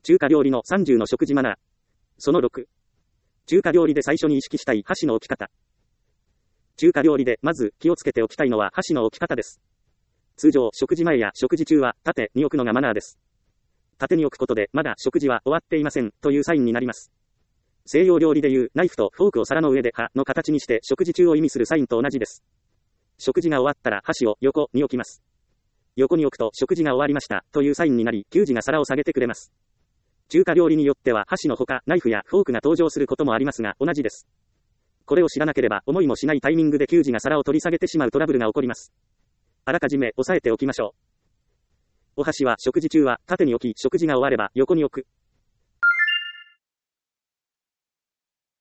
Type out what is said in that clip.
中華料理の30の食事マナー。その6。中華料理で最初に意識したい箸の置き方。中華料理でまず気をつけておきたいのは箸の置き方です。通常、食事前や食事中は縦に置くのがマナーです。縦に置くことでまだ食事は終わっていませんというサインになります。西洋料理でいうナイフとフォークを皿の上で刃の形にして食事中を意味するサインと同じです。食事が終わったら箸を横に置きます。横に置くと食事が終わりましたというサインになり、給仕が皿を下げてくれます。中華料理によっては箸のほかナイフやフォークが登場することもありますが同じです。これを知らなければ思いもしないタイミングで給仕が皿を取り下げてしまうトラブルが起こります。あらかじめ押さえておきましょう。お箸は食事中は縦に置き、食事が終われば横に置く。